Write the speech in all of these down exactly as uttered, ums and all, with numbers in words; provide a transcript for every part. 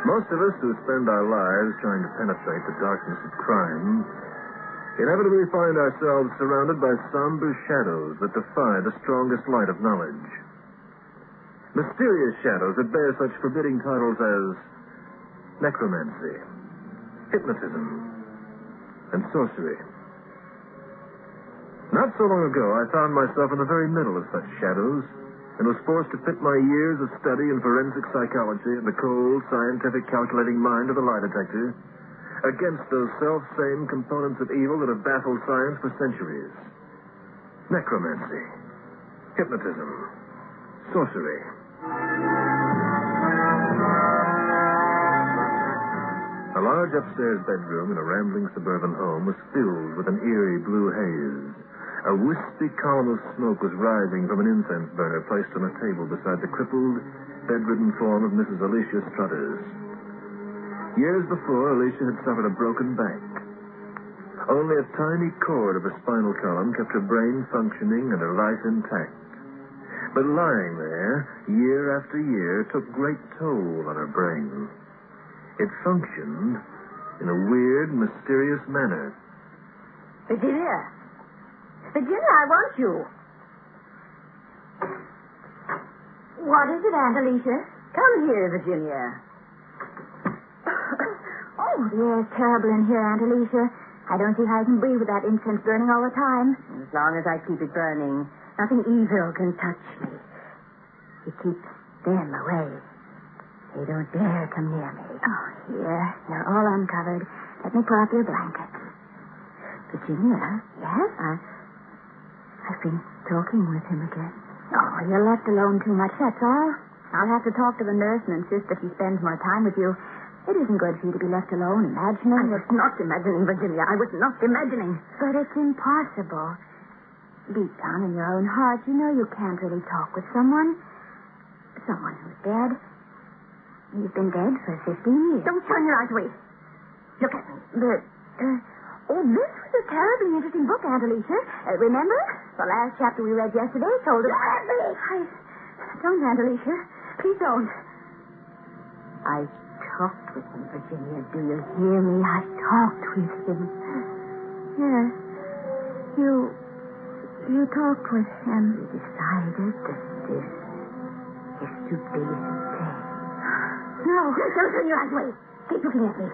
Most of us who spend our lives trying to penetrate the darkness of crime inevitably find ourselves surrounded by somber shadows that defy the strongest light of knowledge. Mysterious shadows that bear such forbidding titles as necromancy, hypnotism, and sorcery. Not so long ago, I found myself in the very middle of such shadows and was forced to pit my years of study in forensic psychology and the cold, scientific, calculating mind of a lie detector against those self-same components of evil that have baffled science for centuries. Necromancy, hypnotism, sorcery. A large upstairs bedroom in a rambling suburban home was filled with an eerie blue haze. A wispy column of smoke was rising from an incense burner placed on a table beside the crippled, bedridden form of Missus Alicia Struthers. Years before, Alicia had suffered a broken back. Only a tiny cord of her spinal column kept her brain functioning and her life intact. But lying there, year after year, took great toll on her brain. It functioned in a weird, mysterious manner. Virginia! Virginia, I want you. What is it, Aunt Alicia? Come here, Virginia. Oh, yes, terrible in here, Aunt Alicia. I don't see how I can breathe with that incense burning all the time. As long as I keep it burning, nothing evil can touch me. It keeps them away. They don't dare come near me. Oh, here. You're all uncovered. Let me pull up your blanket. Virginia? Yes? I... I've been talking with him again. Oh, you're left alone too much, that's all. I'll have to talk to the nurse and insist that he spends more time with you. It isn't good for you to be left alone imagining. I was not imagining, Virginia. I was not imagining. But it's impossible. Deep down in your own heart, you know you can't really talk with someone. Someone who's dead. You've been dead for fifteen years. Don't turn your eyes away. Look at me. But, uh... Oh, this was a terribly interesting book, Aunt Alicia. Uh, remember? The last chapter we read yesterday told us... I... Don't, Aunt Alicia. Please don't. I talked with him, Virginia. Do you hear me? I talked with him. Yes. You... You talked with him. We decided that this is to be the day. No. Don't turn your eyes away. Keep looking at me.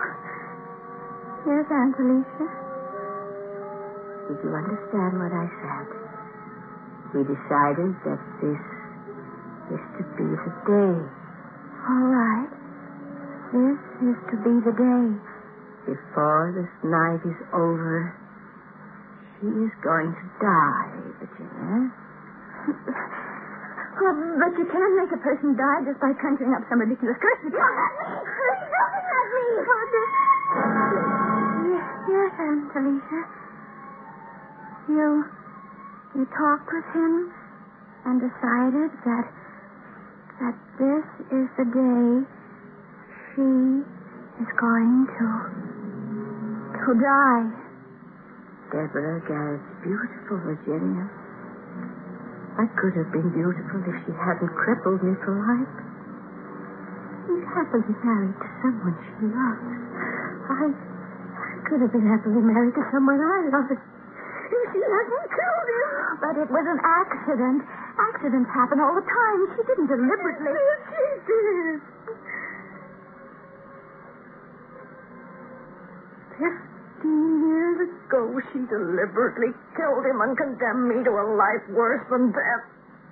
Yes, Aunt Alicia? Did you understand what I said? We decided that this is to be the day. All right. This is to be the day. Before this night is over, she is going to die, Virginia. Oh, but you can't make a person die just by conjuring up some ridiculous curse. Look at me! Please don't look at me! Yes, yes, Aunt Alicia. You, you talked with him and decided that, that this is the day she is going to, to die. Deborah Garrett's beautiful, Virginia. I could have been beautiful if she hadn't crippled me for life. She's happily married to someone she loves. I, I could have been happily married to someone I loved. If she hadn't killed him. But it was an accident. Accidents happen all the time. She didn't deliberately. Yes, she did. Fifteen years ago, she deliberately killed him and condemned me to a life worse than death.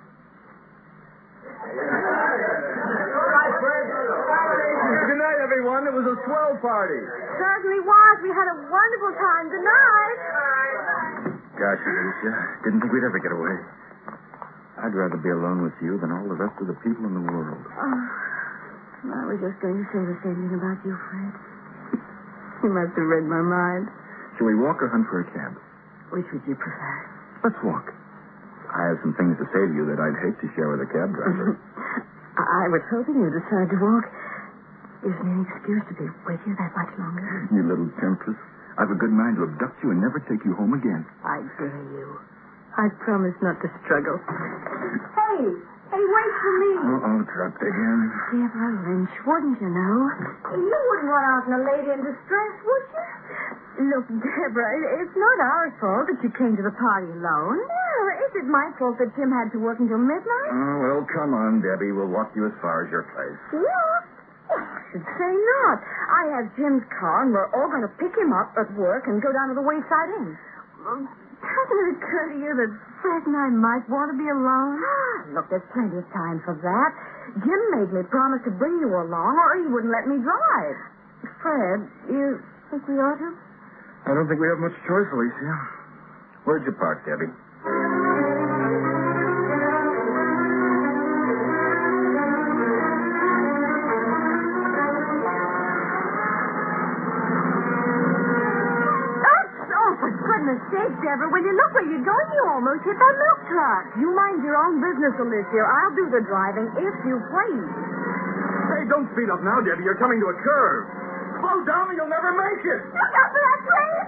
Good night, everyone. It was a swell party. Certainly was. We had a wonderful time. Good night. Gosh, Alicia, didn't think we'd ever get away. I'd rather be alone with you than all the rest of the people in the world. Oh, I was just going to say the same thing about you, Fred. You must have read my mind. Shall we walk or hunt for a cab? Which would you prefer? Let's walk. I have some things to say to you that I'd hate to share with a cab driver. I was hoping you'd decide to walk. Gives me an excuse to be with you that much longer. You little temptress. I've a good mind to abduct you and never take you home again. I dare you. I promise not to struggle. Hey, Hey, wait for me. Uh-oh, dropped again. Deborah Lynch, wouldn't you know? You wouldn't want out in a lady in distress, would you? Look, Deborah, it's not our fault that you came to the party alone. No, is it my fault that Jim had to work until midnight? Oh, well, come on, Debbie. We'll walk you as far as your place. What? Oh, I should say not. I have Jim's car, and we're all going to pick him up at work and go down to the Wayside Inn. Um, Doesn't it occur to you that Fred and I might want to be alone? Look, there's plenty of time for that. Jim made me promise to bring you along, or he wouldn't let me drive. Fred, you think we ought to? I don't think we have much choice, Alicia. Where'd you park, Debbie? Goodness sake, Deborah, will you look where you're going? You almost hit that milk truck. You mind your own business, Alicia. I'll do the driving, if you please. Hey, don't speed up now, Debbie. You're coming to a curve. Slow down or you'll never make it. Look out for that train!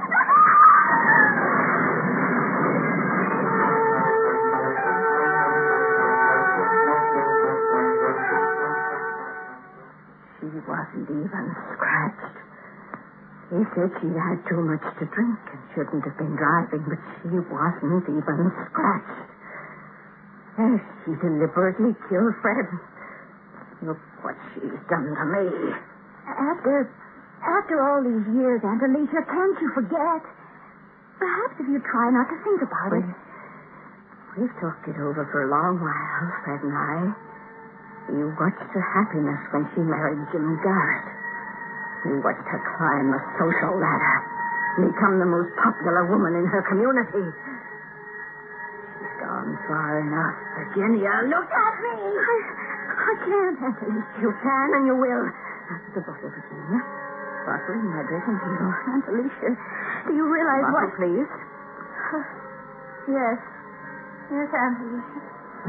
She wasn't even scratched. He said she had too much to drink and shouldn't have been driving, but she wasn't even scratched. Yes, she deliberately killed Fred. Look what she's done to me. After, after all these years, Aunt Alicia, can't you forget? Perhaps if you try not to think about it. We've talked it over for a long while, Fred and I. You watched her happiness when she married Jim Garrett. You watched her climb the social ladder, become the most popular woman in her community. She's gone far enough, Virginia. Look at me! I, I can't, Aunt Alicia. You can and you will. The bottle, Virginia. Bottle in my dressing table. Aunt Alicia, do you realize Bottle, what... please. Uh, yes. Yes, Aunt Alicia.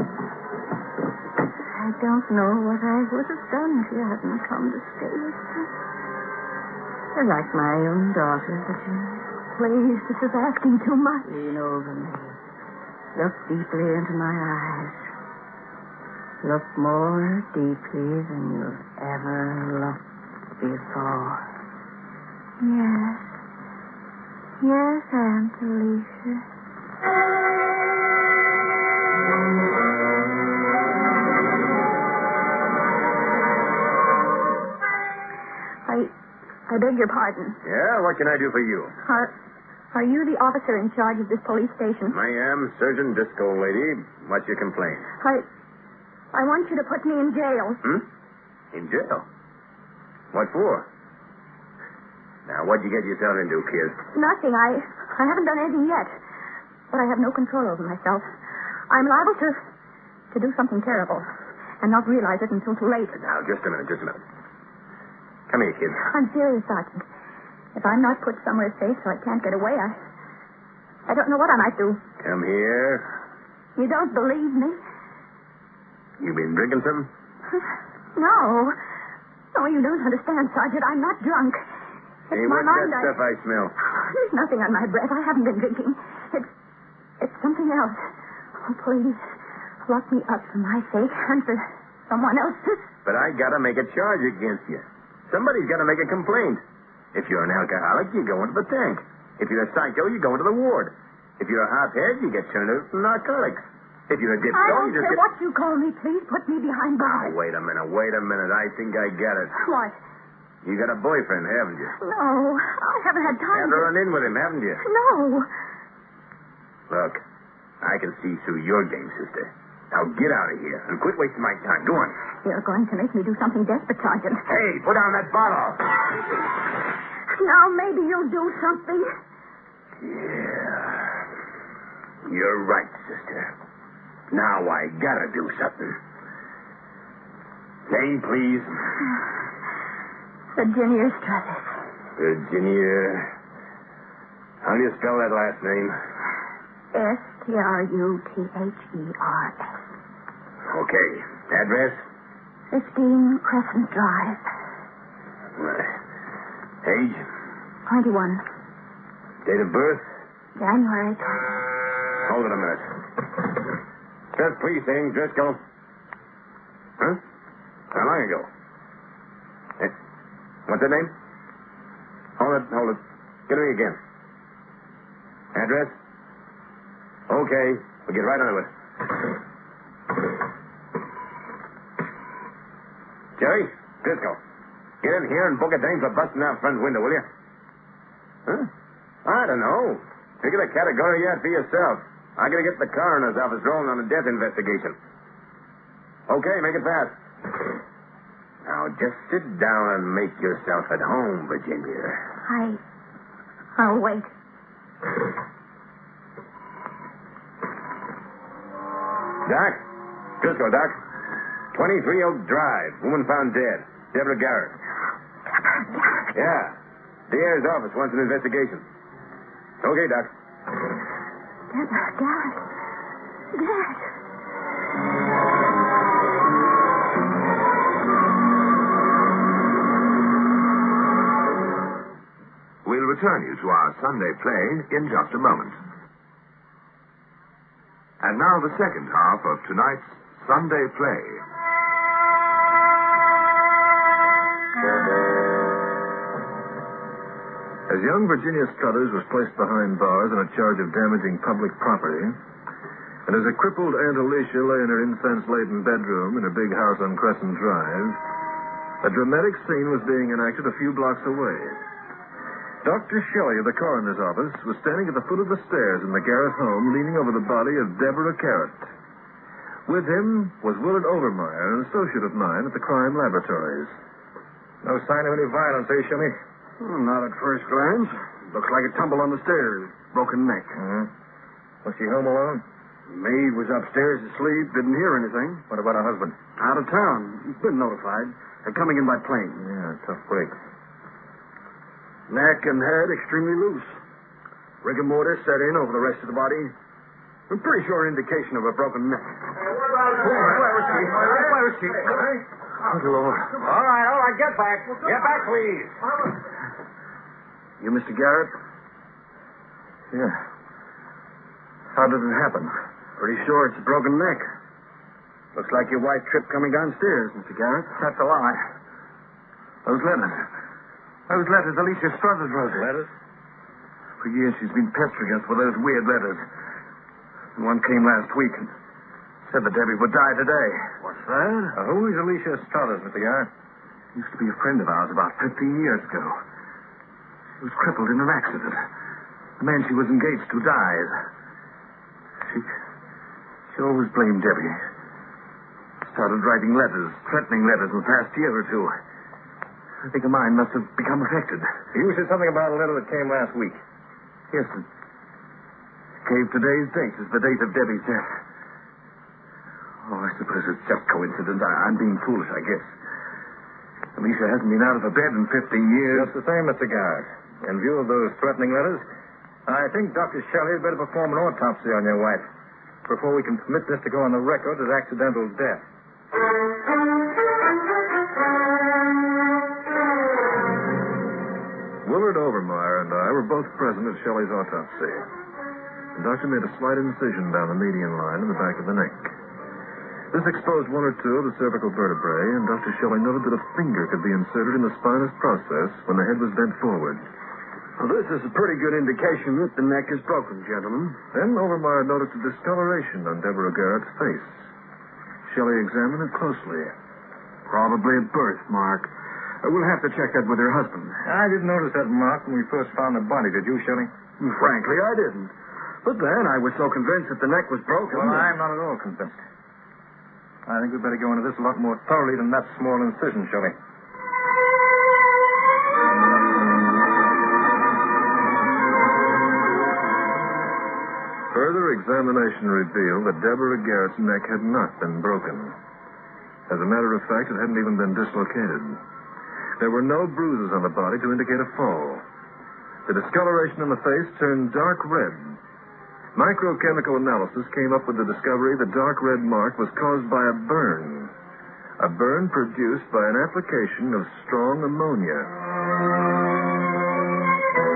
I don't know what I would have done if you hadn't come to stay with me. You're like my own daughter, Virginia. Please, this is asking too much. Lean over me. Look deeply into my eyes. Look more deeply than you've ever looked before. Yes. Yes, Aunt Alicia. I... I beg your pardon. Yeah, what can I do for you? Are, are you the officer in charge of this police station? I am Surgeon Disco, lady. What's your complaint? I... I want you to put me in jail. Hmm? In jail? What for? Now, what'd you get yourself into, kid? Nothing. I... I haven't done anything yet. But I have no control over myself. I'm liable to... to do something terrible. And not realize it until too late. Now, just a minute, just a minute. Come here, kid. I'm serious, Sergeant. If I'm not put somewhere safe so I can't get away, I... I don't know what I might do. Come here. You don't believe me? You been drinking something? No. No, you don't understand, Sergeant. I'm not drunk. It's Hey, my what's mind. that I... stuff I smell? There's nothing on my breath. I haven't been drinking. It's... It's something else. Oh, please. Lock me up for my sake and for someone else's. But I gotta make a charge against you. Somebody's gotta make a complaint. If you're an alcoholic, you go into the tank. If you're a psycho, you go into the ward. If you're a hothead, you get turned over to narcotics. If you're a dipso, I don't you just care get... what you call me. Please put me behind bars. Oh, wait a minute, wait a minute. I think I get it. What? You got a boyfriend, haven't you? No, I haven't had time Ever to... run in with him, haven't you? No. Look, I can see through your game, sister. Now get out of here and quit wasting my time. Go on. You're going to make me do something desperate, Sergeant. Hey, put down that bottle. Now maybe you'll do something. Yeah. You're right, sister. Now I gotta do something. Name, please. Virginia Struthers. Virginia. How do you spell that last name? S T R U T H E R S. Okay. Address? Fifteen Crescent Drive. Right. Age? Twenty-one. Date of birth? January twentieth. Hold it a minute. Just please, thing, Driscoll. Huh? How long ago? Eh, what's that name? Hold it, hold it. Get me again. Address? Okay, we'll get right on it. Jerry, Driscoll, get in here and book a dame for busting out front window, will you? Huh? I don't know. Figure the category out for yourself. I gotta get the coroner's office rolling on a death investigation. Okay, make it fast. Now, just sit down and make yourself at home, Virginia. I... I'll wait. Doc? Driscoll, Doc. twenty-three Oak Drive. Woman found dead. Deborah Garrett. Yeah. D A's office wants an investigation. Okay, Doc. Deborah Garrett. Garrett. We'll return you to our Sunday play in just a moment. And now the second half of tonight's Sunday play. As young Virginia Struthers was placed behind bars on a charge of damaging public property, and as a crippled Aunt Alicia lay in her incense-laden bedroom in her big house on Crescent Drive, a dramatic scene was being enacted a few blocks away. Doctor Shelley of the coroner's office was standing at the foot of the stairs in the Garrett home, leaning over the body of Deborah Garrett. With him was Willard Overmeyer, an associate of mine at the crime laboratories. No sign of any violence, eh, Shelley? Well, not at first glance. Looks like a tumble on the stairs. Broken neck. Uh-huh. Was she home alone? Maid was upstairs asleep. Didn't hear anything. What about her husband? Out of town. He's been notified. They're coming in by plane. Yeah, tough break. Neck and head extremely loose. Rigor mortis set in over the rest of the body. I'm pretty sure indication of a broken neck. Where is she? Where is she? Good Lord. All right, all right, get back. Get back, please. You Mister Garrett? Yeah. How did it happen? Pretty sure it's a broken neck. Looks like your wife tripped coming downstairs, Mister Garrett. That's a lie. Those letters. Those letters Alicia Struthers wrote. Letters? For years she's been pestering us with those weird letters. And one came last week and said that Debbie would die today. What's that? Uh, who is Alicia Struthers, Mister Garrett? Used to be a friend of ours about fifteen years ago. She was crippled in an accident. The man she was engaged to died. She, she always blamed Debbie. Started writing letters, threatening letters in the past year or two. I think her mind must have become affected. You said something about a letter that came last week. Yes, it gave today's date as the date of Debbie's death. Oh, I suppose it's just coincidence. I, I'm being foolish, I guess. Alicia hasn't been out of her bed in fifteen years. Just the same, Mister Garrett. In view of those threatening letters, I think Doctor Shelley had better perform an autopsy on your wife before we can permit this to go on the record as accidental death. Willard Overmeyer and I were both present at Shelley's autopsy. The doctor made a slight incision down the median line in the back of the neck. This exposed one or two of the cervical vertebrae, and Doctor Shelley noted that a finger could be inserted in the spinous process when the head was bent forward. Well, this is a pretty good indication that the neck is broken, gentlemen. Then Overmeyer noticed a discoloration on Deborah Garrett's face. Shelley examined it closely. Probably a birthmark. Uh, we'll have to check that with her husband. I didn't notice that mark when we first found the body, did you, Shelley? Frankly, I didn't. But then I was so convinced that the neck was broken. Well, that... I'm not at all convinced. I think we'd better go into this a lot more thoroughly than that small incision, Shelley. Further examination revealed that Deborah Garrett's neck had not been broken. As a matter of fact, it hadn't even been dislocated. There were no bruises on the body to indicate a fall. The discoloration on the face turned dark red. Microchemical analysis came up with the discovery the dark red mark was caused by a burn. A burn produced by an application of strong ammonia.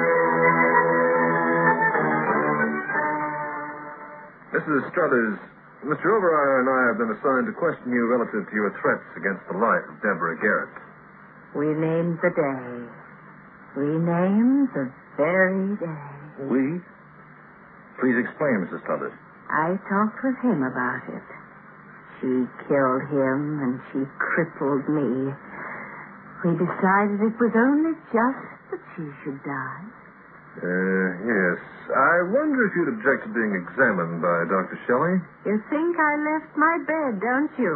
Missus Struthers, Mister Overar and I have been assigned to question you relative to your threats against the life of Deborah Garrett. We named the day. We named the very day. We? Please explain, Missus Struthers. I talked with him about it. She killed him and she crippled me. We decided it was only just that she should die. Uh, yes. I wonder if you'd object to being examined by Doctor Shelley? You think I left my bed, don't you?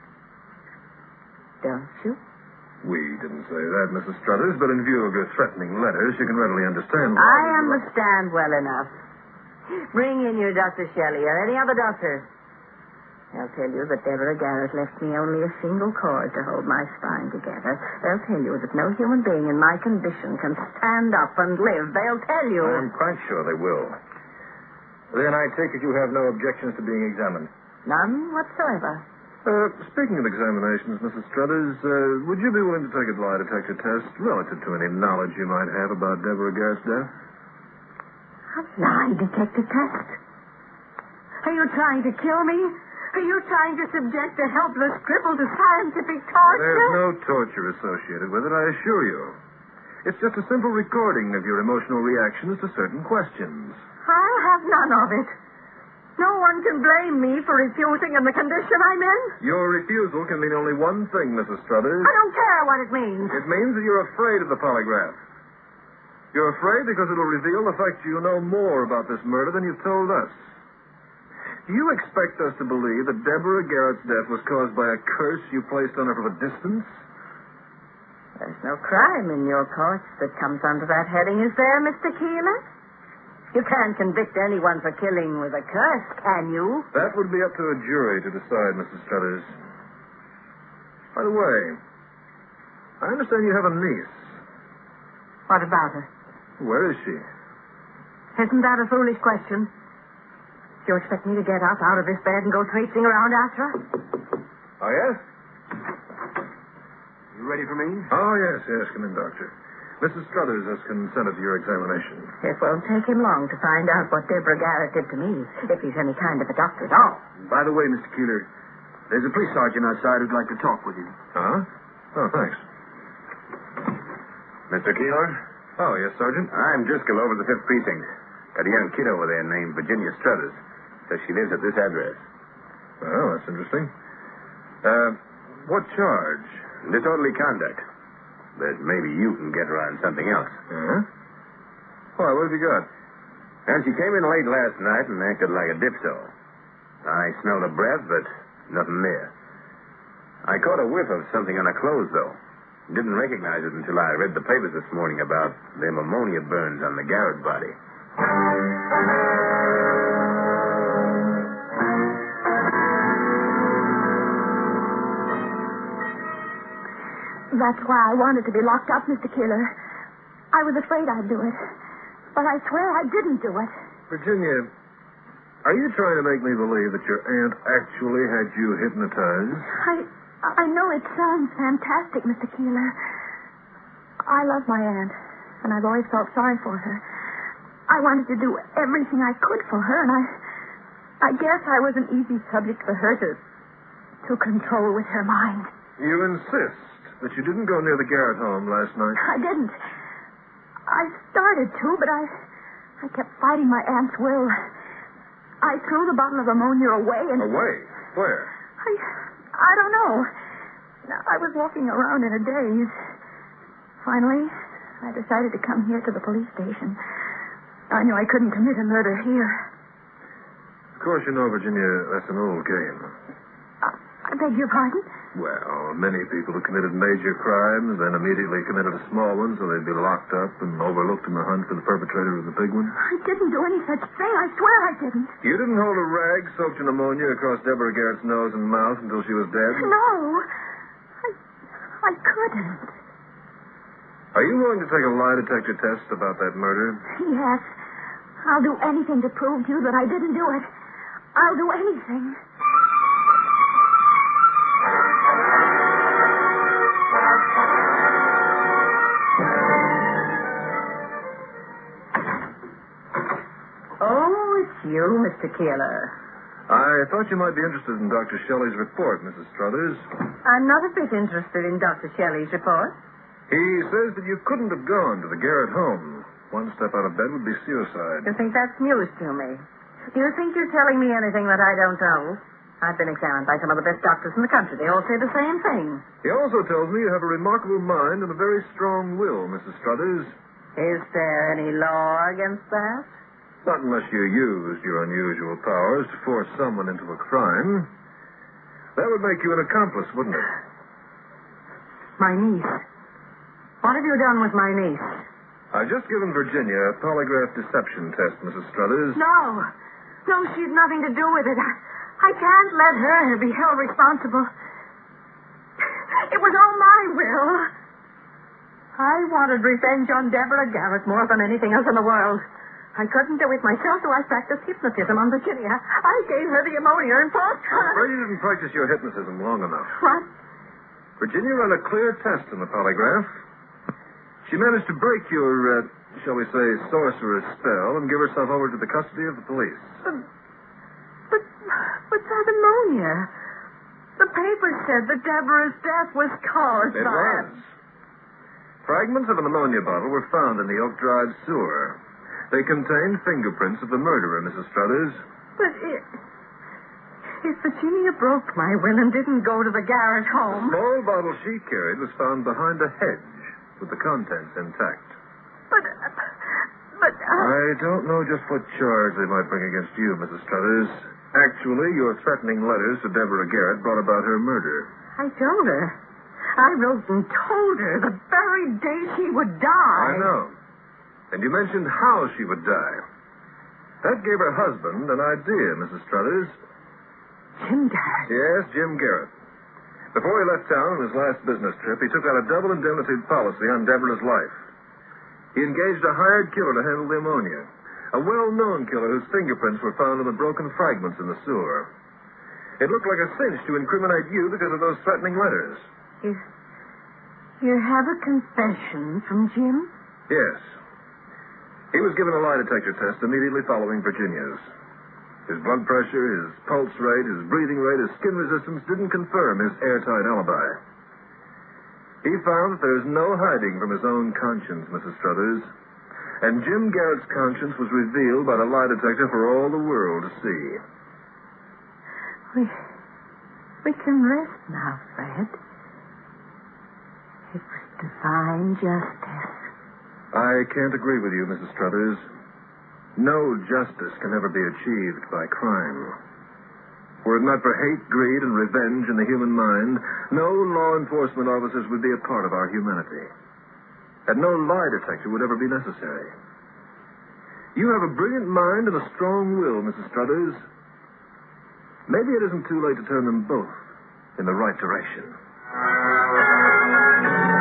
Don't you? We didn't say that, Missus Struthers, but in view of your threatening letters, you can readily understand why. I understand well enough. Bring in your Doctor Shelley or any other doctor. They'll tell you that Deborah Garrett left me only a single cord to hold my spine together. They'll tell you that no human being in my condition can stand up and live. They'll tell you... I'm quite sure they will. Then I take it you have no objections to being examined. None whatsoever. Uh, speaking of examinations, Missus Struthers, uh, would you be willing to take a lie detector test relative to any knowledge you might have about Deborah Garrett's death? A lie detector test? Are you trying to kill me? Are you trying to subject a helpless cripple to scientific torture? There's no torture associated with it, I assure you. It's just a simple recording of your emotional reactions to certain questions. I'll have none of it. No one can blame me for refusing in the condition I'm in. Your refusal can mean only one thing, Missus Struthers. I don't care what it means. It means that you're afraid of the polygraph. You're afraid because it'll reveal the fact you know more about this murder than you've told us. Do you expect us to believe that Deborah Garrett's death was caused by a curse you placed on her from a distance? There's no crime in your courts that comes under that heading, is there, Mister Keeler? You can't convict anyone for killing with a curse, can you? That would be up to a jury to decide, Missus Struthers. By the way, I understand you have a niece. What about her? Where is she? Isn't that a foolish question? Do you expect me to get up out of this bed and go traipsing around after her? Oh, yes? You ready for me? Oh, yes, yes. Come in, Doctor. Missus Struthers has consented to your examination. It won't take him long to find out what Deborah Garrett did to me, if he's any kind of a doctor at all. By the way, Mister Keeler, there's a police sergeant outside who'd like to talk with you. Huh? Oh, thanks. Mister Keeler? Oh, yes, Sergeant. I'm Driscoll over the fifth Precinct. Got a young kid over there named Virginia Struthers. Says she lives at this address. Well, that's interesting. Uh, what charge? Disorderly conduct. But maybe you can get her on something else. Huh? Why, what have you got? And she came in late last night and acted like a dipso. I smelled her breath, but nothing there. I caught a whiff of something on her clothes, though. Didn't recognize it until I read the papers this morning about them ammonia burns on the Garrett body. That's why I wanted to be locked up, Mister Keeler. I was afraid I'd do it. But I swear I didn't do it. Virginia, are you trying to make me believe that your aunt actually had you hypnotized? I I know it sounds fantastic, Mister Keeler. I love my aunt, and I've always felt sorry for her. I wanted to do everything I could for her, and I I guess I was an easy subject for her to to control with her mind. You insist that you didn't go near the Garrett home last night? I didn't. I started to, but I I kept fighting my aunt's will. I threw the bottle of ammonia away and... Away? Where? I, I don't know. I was walking around in a daze. Finally, I decided to come here to the police station. I knew I couldn't commit a murder here. Of course, you know, Virginia, that's an old game. I, I beg your pardon? Well, many people have committed major crimes, then immediately committed a small one so they'd be locked up and overlooked in the hunt for the perpetrator of the big one. I didn't do any such thing. I swear I didn't. You didn't hold a rag soaked in ammonia across Deborah Garrett's nose and mouth until she was dead? No. I, I couldn't. Are you willing to take a lie detector test about that murder? Yes. I'll do anything to prove to you that I didn't do it. I'll do anything. Oh, it's you, Mister Keeler. I thought you might be interested in Doctor Shelley's report, Missus Struthers. I'm not a bit interested in Doctor Shelley's report. He says that you couldn't have gone to the Garrett home. One step out of bed would be suicide. You think that's news to me? Do you think you're telling me anything that I don't know? I've been examined by some of the best doctors in the country. They all say the same thing. He also tells me you have a remarkable mind and a very strong will, Missus Struthers. Is there any law against that? Not unless you used your unusual powers to force someone into a crime. That would make you an accomplice, wouldn't it? My niece. What have you done with my niece? I've just given Virginia a polygraph deception test, Missus Struthers. No. No, she's nothing to do with it. I, I can't let her be held responsible. It was all my will. I wanted revenge on Deborah Garrett more than anything else in the world. I couldn't do it myself, so I practiced hypnotism on Virginia. I gave her the ammonia and forced her. I'm afraid you didn't practice your hypnotism long enough. What? Virginia ran a clear test in the polygraph. She managed to break your, uh, shall we say, sorcerer's spell and give herself over to the custody of the police. But, but, but that ammonia. The paper said that Deborah's death was caused It by... was. Fragments of an ammonia bottle were found in the Oak Drive sewer. They contained fingerprints of the murderer, Missus Struthers. But if, if Virginia broke my will and didn't go to the Garrett home... The small bottle she carried was found behind a hedge with the contents intact. But... But... Uh... I don't know just what charge they might bring against you, Missus Struthers. Actually, your threatening letters to Deborah Garrett brought about her murder. I told her. I wrote and told her the very day she would die. I know. And you mentioned how she would die. That gave her husband an idea, Missus Struthers. Jim Garrett? Yes, Jim Garrett. Before he left town on his last business trip, he took out a double indemnity policy on Deborah's life. He engaged a hired killer to handle the ammonia, a well-known killer whose fingerprints were found in the broken fragments in the sewer. It looked like a cinch to incriminate you because of those threatening letters. You, you have a confession from Jim? Yes. He was given a lie detector test immediately following Virginia's. His blood pressure, his pulse rate, his breathing rate, his skin resistance didn't confirm his airtight alibi. He found that there's no hiding from his own conscience, Missus Struthers. And Jim Garrett's conscience was revealed by the lie detector for all the world to see. We, we can rest now, Fred. It was divine justice. I can't agree with you, Missus Struthers. No justice can ever be achieved by crime. Were it not for hate, greed, and revenge in the human mind, no law enforcement officers would be a part of our humanity. And no lie detector would ever be necessary. You have a brilliant mind and a strong will, Missus Struthers. Maybe it isn't too late to turn them both in the right direction.